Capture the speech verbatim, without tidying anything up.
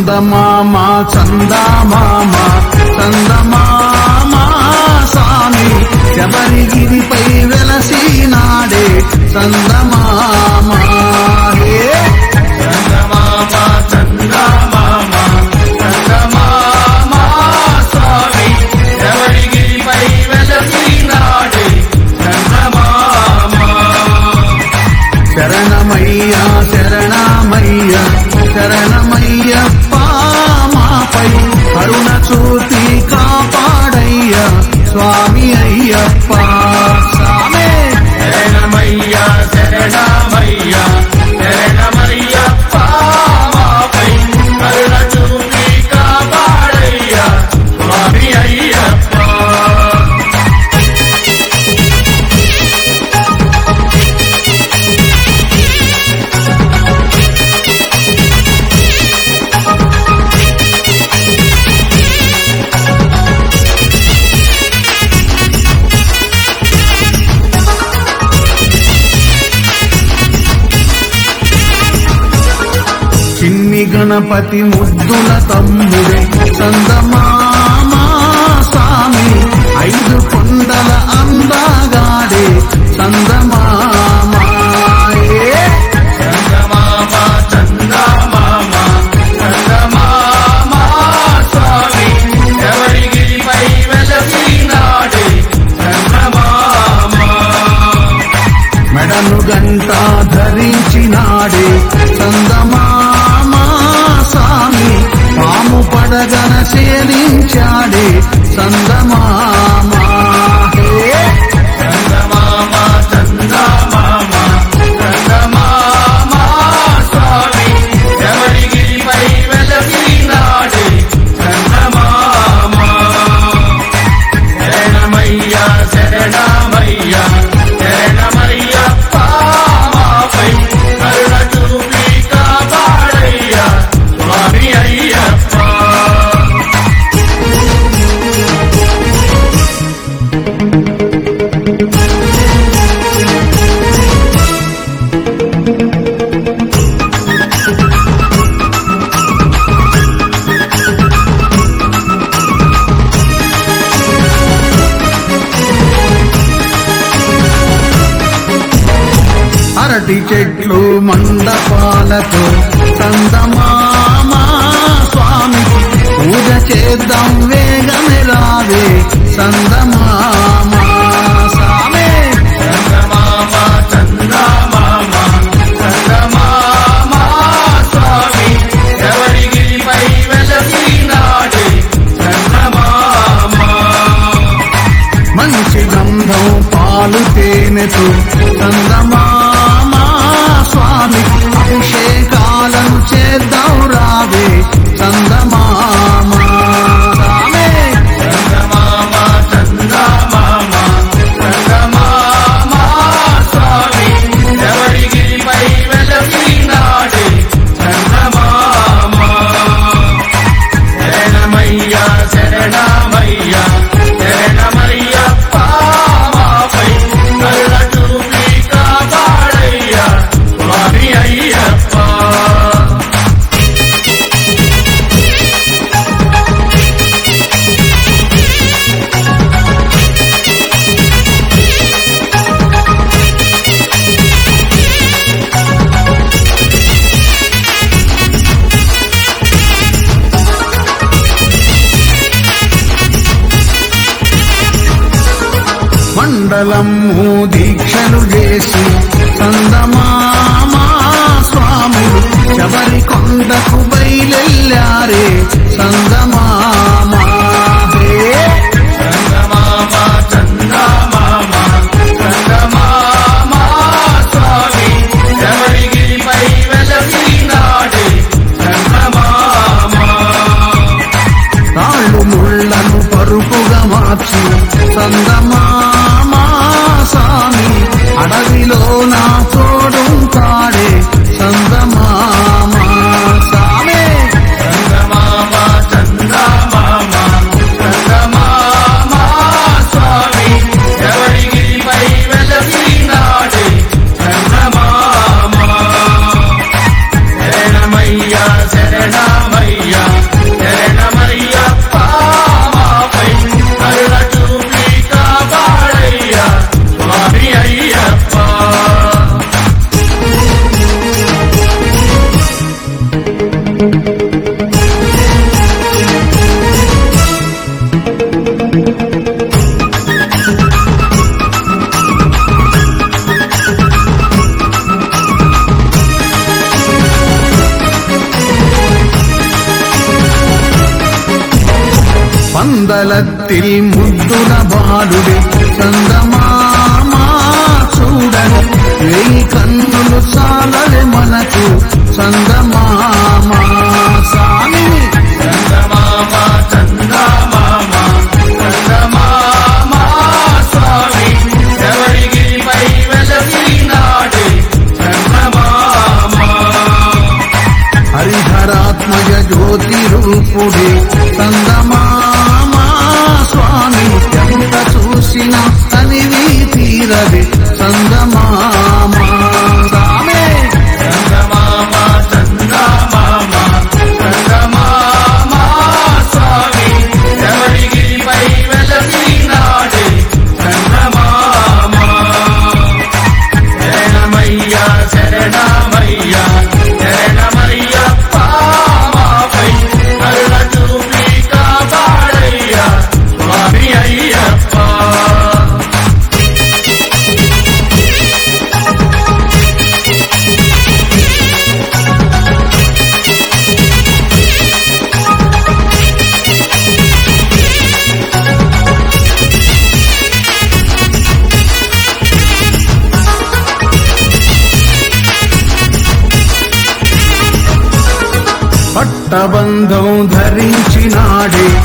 చందమామ చందమామ చందమామ స్వామి శబరిగిరిపై వెలసినాడే చందమామ హే చందమామ చందమామ చందమామ స్వామి శబరిగిరిపై వెలసినాడే చందమామ. శరణమయ్యా శరణమయ్యా శరణమయ్యప్ప మాపై కరుణ చూపి కాపాడయ్యా స్వామి అయ్యప్ప స్వామి. శరణమయ్యా శరణమయ్యా శరణమయ్యప్ప మాపై కరుణ చూపి కాపాడయ్యా స్వామి అయ్యప్ప. చిన్ని గణపతి ముద్దుల తమ్ముడే చందమామ స్వామి ఐదు కొండల అందగాడే చందమామ ఏ చందమామ చందమామ చందమామ స్వామి శబరిగిరిపై వెలసినాడే చందమామ. మెడను గంట ధరించినాడే చందమామ స్వామి పాము పడగన సేవించాడే చందమామ హే చందమామ చందమామ చందమామ స్వామి శబరిగిరిపై వెలసినాడే చందమామ. శరణమయ్యా శరణమయ్యా శరణమయ్యప్ప మాపై కరుణ చూపి కాపాడయ్యా స్వామి అయ్యప్ప. అరటి చెట్లు మండపాలతో చందమామ స్వామికి పూజ చేద్దాం వేగమే రావే చందమామ స్వామి. చందమామ చందమామ చందమామ స్వామి శబరిగిరిపై వెలసినాడే చందమామ. మంచి గంధం పాలు తేనెతో చందమామ స్వామికి అభిషేకాలను చేద్దాం రావే చందమామ స్వామి. చందమామ చందమామ చందమామ స్వామి శబరిగిరిపై వెలసినాడే చందమామ. శరణమయ్యా శరణమయ్యా శరణమయ్యప్ప మాపై కరుణ చూపి కాపాడయ్యా స్వామి అయ్యప్ప. మండలము దీక్షలు చేసి చందమామ స్వాములు శబరి కొండకు బయలెల్లారే చందమామ హే చందమామ చందమామ చందమామ స్వామి శబరిగిరిపై వెలసినాడే చందమామ. తాళ్ళు ముళ్ళను పరుపుగా మార్చి చందమామ స్వామి అడవిలో నా తోడుంటాడే చందమామ స్వామి. చందమామ చందమామ చందమామ స్వామి శబరిగిరిపై వెలసినాడే చందమామ. శరణమయ్యా శరణమయ్యా పందలత్తిల్ ముద్దుల బాలుడే చందమామా చూడని వేయి కన్నులు చాలవే మనకు చందమామా సామి చందమామ చందమామ చందమామ స్వామి ఎవరిగిరిపై వెలసినాడే చందమామ హరిహరాత్మజ జ్యోతి రూపుడే చందమామా స్వామి ఎంత చూసిన తనివి తీరదే చందమామా సామే చందమామ చందమామ చందమామ స్వామి ఎవరిగిరిపై వెలసినాడే చందమామ శరణమయ్య శరణమయ్య శరణమయ్యప్ప మాపై కరుణ చూపి కాపాడయ్యా స్వామి అయ్యప్ప పట్టబంధం ధరించినాడే